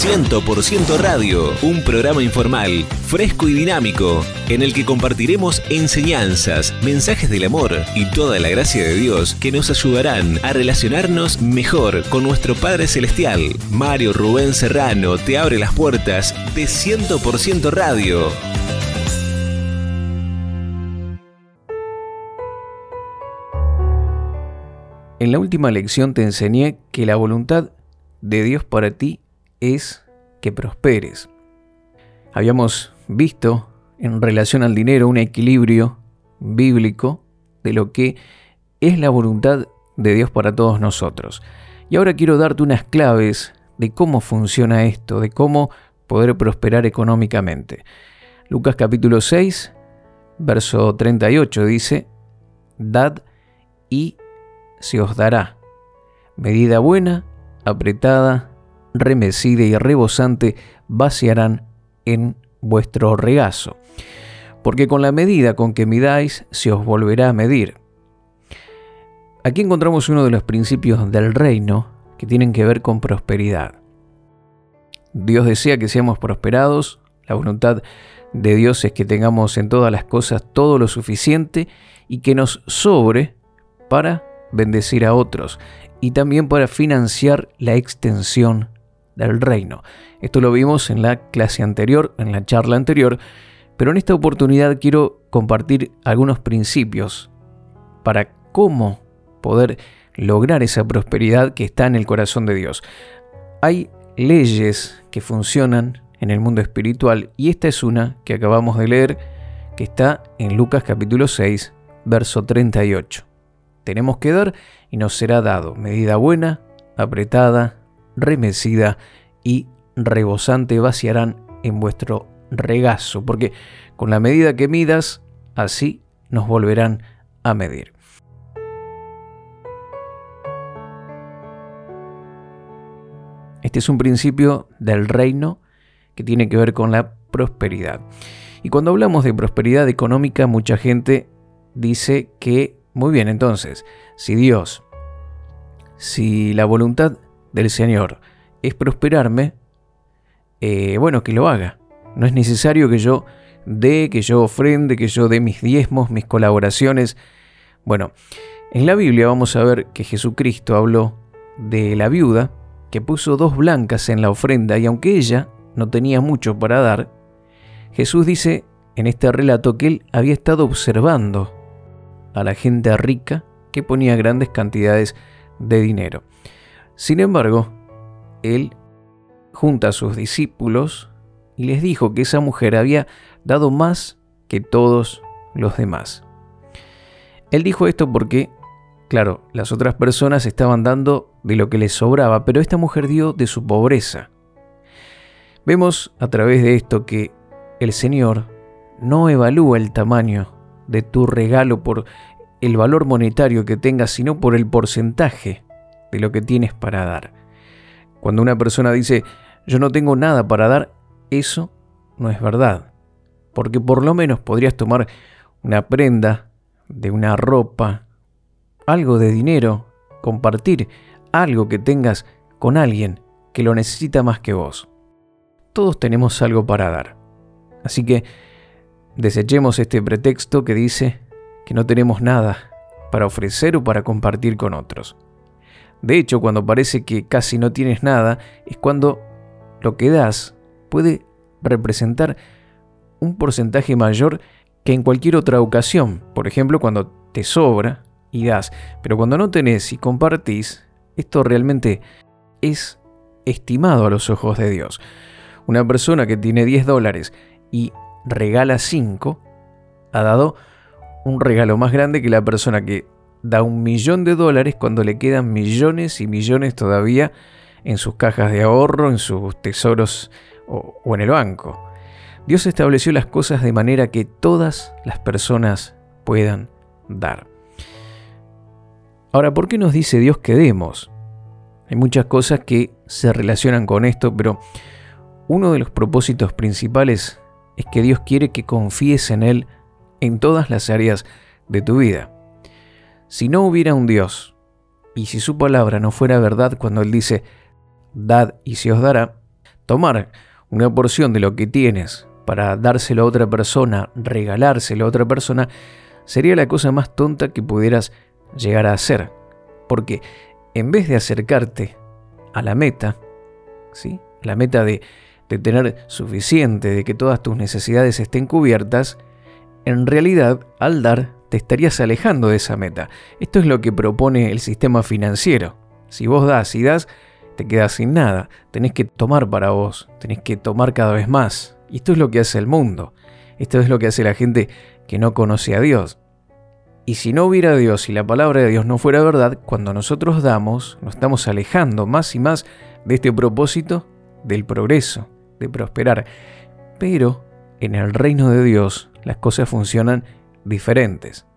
100% Radio, un programa informal, fresco y dinámico, en el que compartiremos enseñanzas, mensajes del amor y toda la gracia de Dios que nos ayudarán a relacionarnos mejor con nuestro Padre Celestial. Mario Rubén Serrano te abre las puertas de 100% Radio. En la última lección te enseñé que la voluntad de Dios para ti es que prosperes. Habíamos visto en relación al dinero un equilibrio bíblico de lo que es la voluntad de Dios para todos nosotros. Y ahora quiero darte unas claves de cómo funciona esto, de cómo poder prosperar económicamente. Lucas capítulo 6, verso 38 dice: Dad y se os dará, medida buena, apretada, remecida y rebosante, vaciarán en vuestro regazo. Porque con la medida con que midáis, se os volverá a medir. Aquí encontramos uno de los principios del reino que tienen que ver con prosperidad. Dios desea que seamos prosperados. La voluntad de Dios es que tengamos en todas las cosas todo lo suficiente y que nos sobre para bendecir a otros y también para financiar la extensión del reino. Esto lo vimos en la clase anterior, en la charla anterior, pero en esta oportunidad quiero compartir algunos principios para cómo poder lograr esa prosperidad que está en el corazón de Dios. Hay leyes que funcionan en el mundo espiritual y esta es una que acabamos de leer, que está en Lucas capítulo 6, verso 38. Tenemos que dar y nos será dado, medida buena, apretada, remecida y rebosante vaciarán en vuestro regazo, porque con la medida que midas, así nos volverán a medir. Este es un principio del reino que tiene que ver con la prosperidad. Y cuando hablamos de prosperidad económica, mucha gente dice que muy bien, entonces, si la voluntad del Señor es prosperarme, bueno, que lo haga. No es necesario que yo dé, que yo ofrende, que yo dé mis diezmos, mis colaboraciones. Bueno, en la Biblia vamos a ver que Jesucristo habló de la viuda que puso 2 blancas en la ofrenda y aunque ella no tenía mucho para dar, Jesús dice en este relato que él había estado observando a la gente rica que ponía grandes cantidades de dinero. Sin embargo, él junta a sus discípulos y les dijo que esa mujer había dado más que todos los demás. Él dijo esto porque, claro, las otras personas estaban dando de lo que les sobraba, pero esta mujer dio de su pobreza. Vemos a través de esto que el Señor no evalúa el tamaño de tu regalo por el valor monetario que tengas, sino por el porcentaje de lo que tienes para dar. Cuando una persona dice, yo no tengo nada para dar, eso no es verdad. Porque por lo menos podrías tomar una prenda de una ropa, algo de dinero, compartir algo que tengas con alguien que lo necesita más que vos. Todos tenemos algo para dar. Así que desechemos este pretexto que dice que no tenemos nada para ofrecer o para compartir con otros. De hecho, cuando parece que casi no tienes nada, es cuando lo que das puede representar un porcentaje mayor que en cualquier otra ocasión. Por ejemplo, cuando te sobra y das, pero cuando no tenés y compartís, esto realmente es estimado a los ojos de Dios. Una persona que tiene $10 y regala 5, ha dado un regalo más grande que la persona que da $1.000.000 cuando le quedan millones y millones todavía en sus cajas de ahorro, en sus tesoros o en el banco. Dios estableció las cosas de manera que todas las personas puedan dar. Ahora, ¿por qué nos dice Dios que demos? Hay muchas cosas que se relacionan con esto, pero uno de los propósitos principales es que Dios quiere que confíes en Él en todas las áreas de tu vida. Si no hubiera un Dios, y si su palabra no fuera verdad cuando Él dice, dad y se os dará, tomar una porción de lo que tienes para dárselo a otra persona, regalárselo a otra persona, sería la cosa más tonta que pudieras llegar a hacer. Porque en vez de acercarte a la meta, ¿sí? La meta de tener suficiente, de que todas tus necesidades estén cubiertas, en realidad, al dar, te estarías alejando de esa meta. Esto es lo que propone el sistema financiero. Si vos das y das, te quedas sin nada. Tenés que tomar para vos, tenés que tomar cada vez más. Y esto es lo que hace el mundo. Esto es lo que hace la gente que no conoce a Dios. Y si no hubiera Dios y la palabra de Dios no fuera verdad, cuando nosotros damos, nos estamos alejando más y más de este propósito del progreso, de prosperar. Pero en el reino de Dios las cosas funcionan diferentes.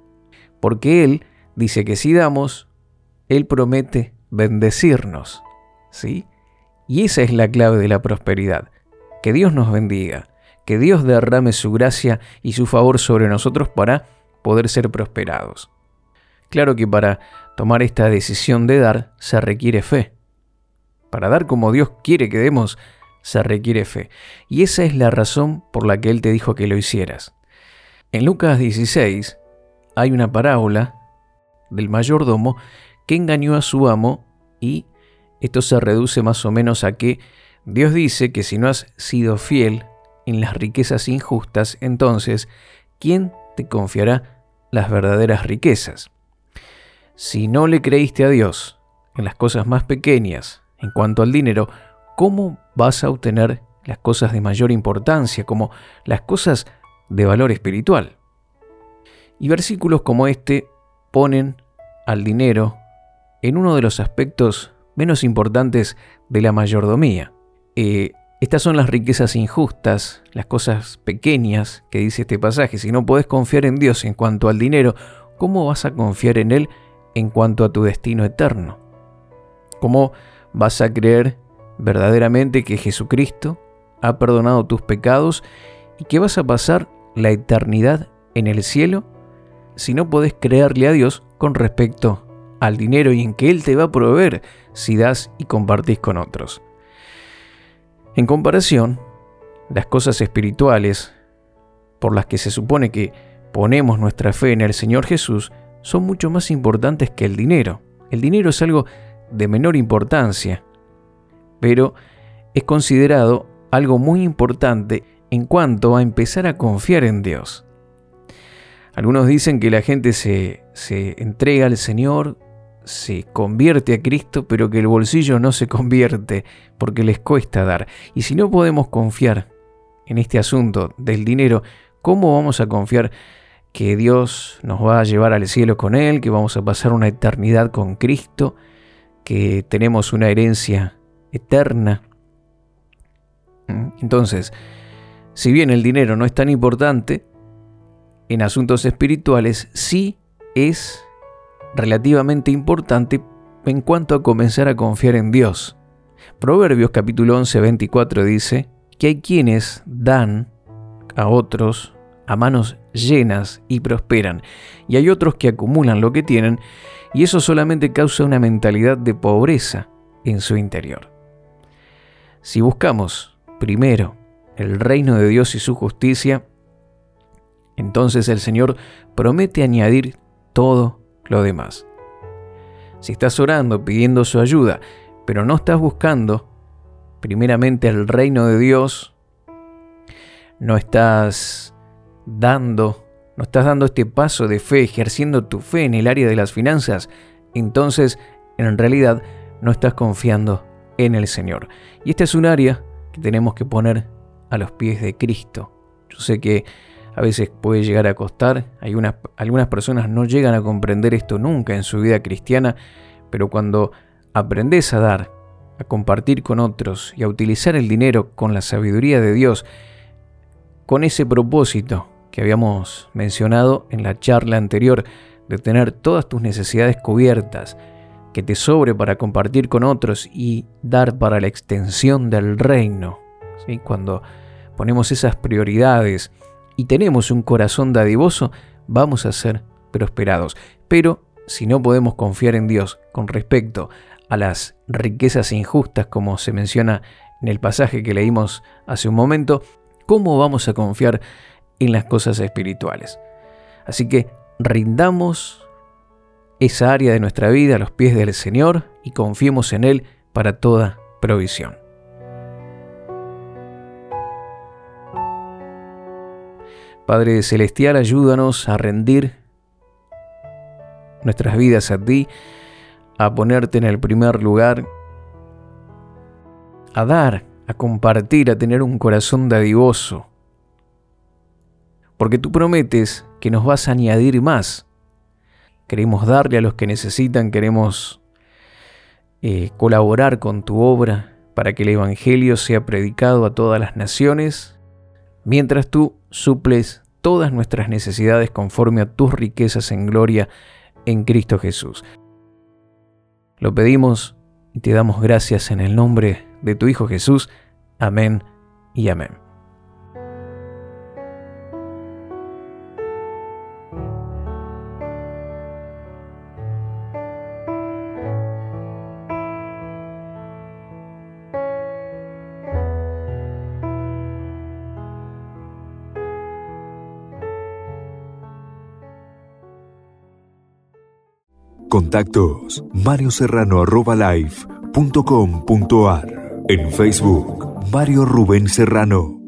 Porque Él dice que si damos, Él promete bendecirnos, ¿sí? Y esa es la clave de la prosperidad. Que Dios nos bendiga, que Dios derrame su gracia y su favor sobre nosotros para poder ser prosperados. Claro que para tomar esta decisión de dar se requiere fe. Para dar como Dios quiere que demos, se requiere fe. Y esa es la razón por la que Él te dijo que lo hicieras. En Lucas 16 hay una parábola del mayordomo que engañó a su amo, y esto se reduce más o menos a que Dios dice que si no has sido fiel en las riquezas injustas, entonces, ¿quién te confiará las verdaderas riquezas? Si no le creíste a Dios en las cosas más pequeñas, en cuanto al dinero, ¿cómo vas a obtener las cosas de mayor importancia, como las cosas de valor espiritual? Y versículos como este ponen al dinero en uno de los aspectos menos importantes de la mayordomía. Estas son las riquezas injustas, las cosas pequeñas que dice este pasaje. Si no podés confiar en Dios en cuanto al dinero, ¿cómo vas a confiar en Él en cuanto a tu destino eterno? ¿Cómo vas a creer verdaderamente que Jesucristo ha perdonado tus pecados y que vas a pasar la eternidad en el cielo si no podés creerle a Dios con respecto al dinero y en que Él te va a proveer si das y compartís con otros? En comparación, las cosas espirituales por las que se supone que ponemos nuestra fe en el Señor Jesús son mucho más importantes que el dinero. El dinero es algo de menor importancia, pero es considerado algo muy importante en cuanto a empezar a confiar en Dios. Algunos dicen que la gente se entrega al Señor, se convierte a Cristo, pero que el bolsillo no se convierte porque les cuesta dar. Y si no podemos confiar en este asunto del dinero, ¿cómo vamos a confiar que Dios nos va a llevar al cielo con Él, que vamos a pasar una eternidad con Cristo, que tenemos una herencia eterna? Entonces, si bien el dinero no es tan importante, en asuntos espirituales sí es relativamente importante en cuanto a comenzar a confiar en Dios. Proverbios capítulo 11, 24 dice que hay quienes dan a otros a manos llenas y prosperan, y hay otros que acumulan lo que tienen, y eso solamente causa una mentalidad de pobreza en su interior. Si buscamos primero el reino de Dios y su justicia, entonces el Señor promete añadir todo lo demás. Si estás orando pidiendo su ayuda, pero no estás buscando primeramente el reino de Dios, no estás dando este paso de fe, ejerciendo tu fe en el área de las finanzas, entonces en realidad no estás confiando en el Señor. Y esta es un área que tenemos que poner a los pies de Cristo. Yo sé que a veces puede llegar a costar, algunas personas no llegan a comprender esto nunca en su vida cristiana, pero cuando aprendes a dar, a compartir con otros y a utilizar el dinero con la sabiduría de Dios, con ese propósito que habíamos mencionado en la charla anterior, de tener todas tus necesidades cubiertas, que te sobre para compartir con otros y dar para la extensión del reino, ¿sí? Cuando ponemos esas prioridades y tenemos un corazón dadivoso, vamos a ser prosperados. Pero si no podemos confiar en Dios con respecto a las riquezas injustas, como se menciona en el pasaje que leímos hace un momento, ¿cómo vamos a confiar en las cosas espirituales? Así que rindamos esa área de nuestra vida a los pies del Señor y confiemos en Él para toda provisión. Padre Celestial, ayúdanos a rendir nuestras vidas a ti, a ponerte en el primer lugar, a dar, a compartir, a tener un corazón dadivoso. Porque tú prometes que nos vas a añadir más. Queremos darle a los que necesitan, queremos colaborar con tu obra para que el Evangelio sea predicado a todas las naciones, mientras tú suples todas nuestras necesidades conforme a tus riquezas en gloria en Cristo Jesús. Lo pedimos y te damos gracias en el nombre de tu Hijo Jesús. Amén y amén. Contactos: marioserrano@live.com.ar. En Facebook, Mario Rubén Serrano.